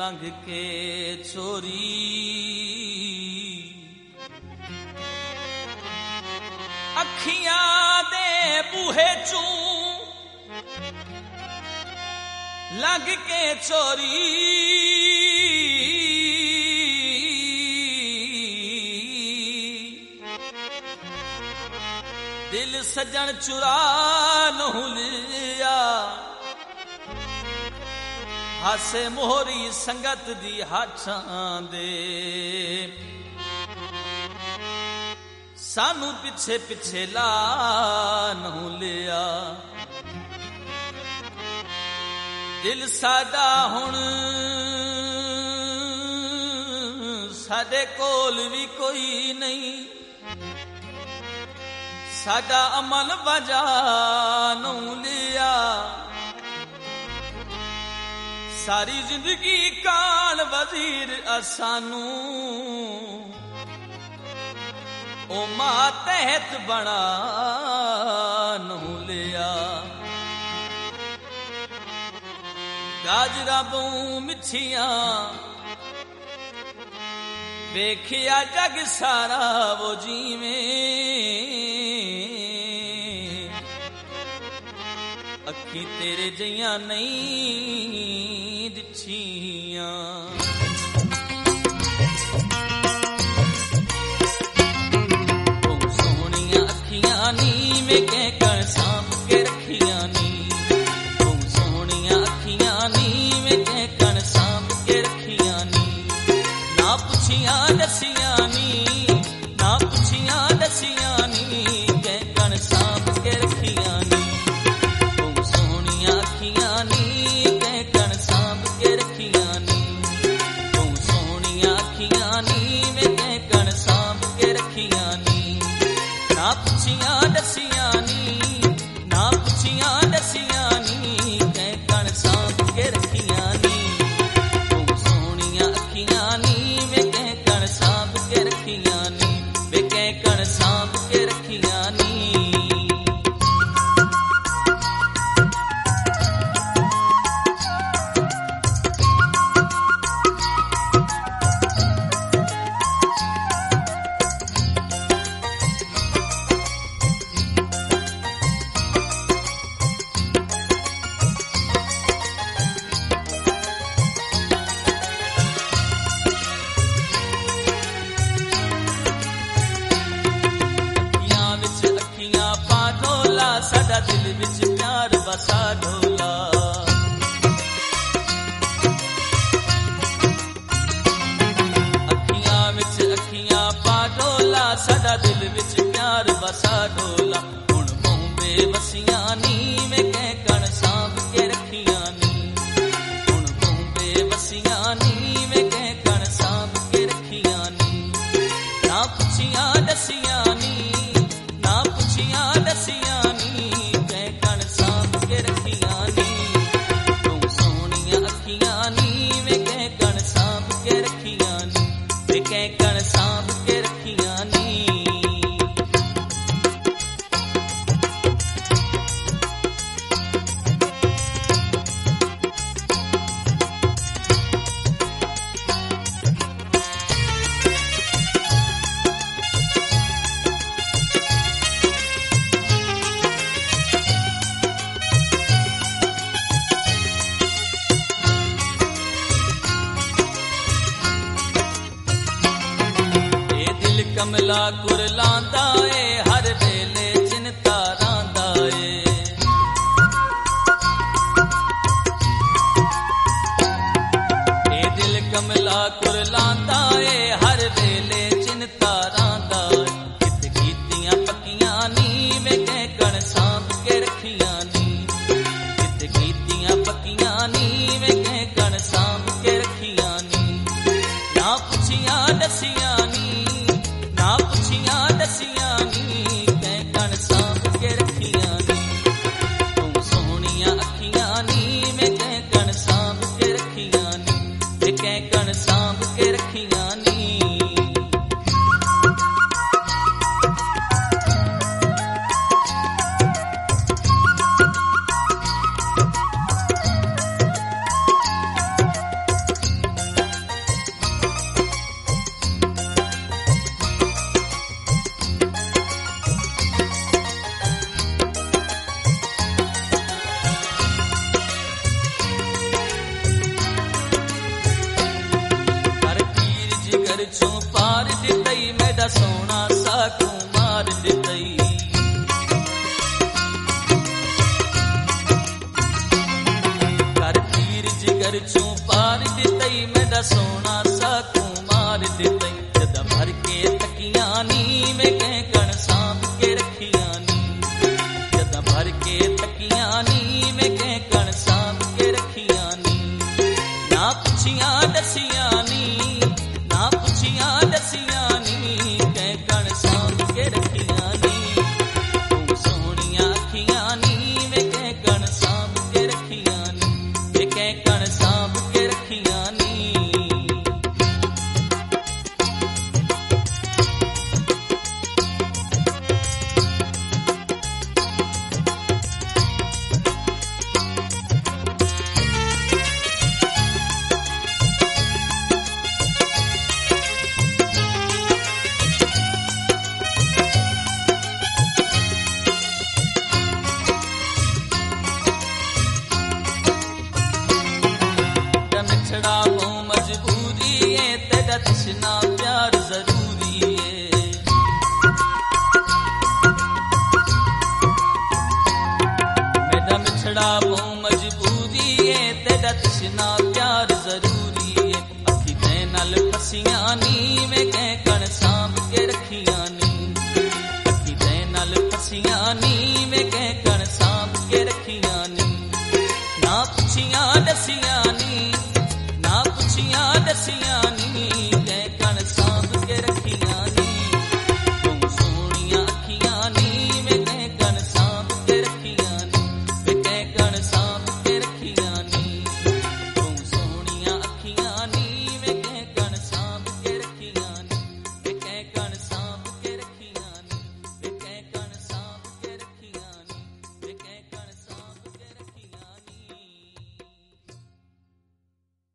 लंघ के चोरी अखियां दे बूहे चूं लंघ के चोरी दिल सजन चुरा नहु लिया हासे मोहरी संगत दी हाथां दे सानू पिछे पिछे ला नहु लिया दिल साडा हुण साडे कोल भी कोई नहीं साडा अमल बजा नहु लिया सारी जिंदगी काल वजीर असानू ओ मातहत बना नहु लिया गाजरा बू मिठिया वेखिया जग सारा वो जीवें अखी तेरे जइया नहीं दिछिया सोनिया अखियां नी में कह कर सांप के रखिया नी सोनिया अखियां नी में कह कर सांप के रखिया नी ना पुछिया दसिया नी ना पुछिया दसिया नी कह कर सांप के रखिया नी ना पुछिया दसिया नी ना पुछिया दसिया नी कह कण सांप के रखिया नी तू सोनिया अखियां नी वे कह कण सांप के रखिया नी वे कह कण सांप के रखिया नी साडा दिल विच प्यार बसा ढोला अखियां विच अखियां पा ढोला साडा दिल विच प्यार बसा ढोला हुण बॉम्बे वसिया नी में कह कण सांप के रखिया नी हुण बॉम्बे वसिया नी में कह कण सांप के रखिया नी ना पुछिया दसिया नी ना पुछिया दसिया कण सांप के रखिया नी कमला कुरलांदा ए हर वेले चिंता रांदा ए दिल कमला कुरलांदा ए हर वेले चिंता रांदा कित कीतियां पक्कियां नी में कह कण सांप के रखिया नी कित कीतियां पक्कियां नी में कह कण सांप के रखिया नी ना पुछिया दसिया नी ना पुछिया दसिया नी कह कण सांप के रखिया नी तू सोनिया अखियां नी में कह कण सांप के रखिया नी वे कह कण सांप के रखिया नी चो पार दितई मेरा सोना साकू मार दितई कर तीर जिगर चो पार दितई मेरा सोना साकू मार दितई जद भर के तकिया नी में कह कण सांप के रखिया नी जद भर के तकिया नी में कह कण सांप के रखिया नी ना पुछिया दसिया नी ना पुछिया दसिया नी कह कण सांप के रखिया नी तू सोनिया अखिया नी में कह कण सांप के रखिया नी कह कण सांप के रखिया नी मिठड़ा वो मजबूरी है तेरा तृष्णा प्यार जरूरी है मेरा मिठड़ा वो मजबूरी है तेरा तृष्णा प्यार जरूरी है अखी ते नाल फसिया नी में कह कण सांप के रखिया नी अखी ते नाल फसिया नी में कह कण सांप के रखिया नी ना पुछिया दसिया नी ना पुछिया दसिया नी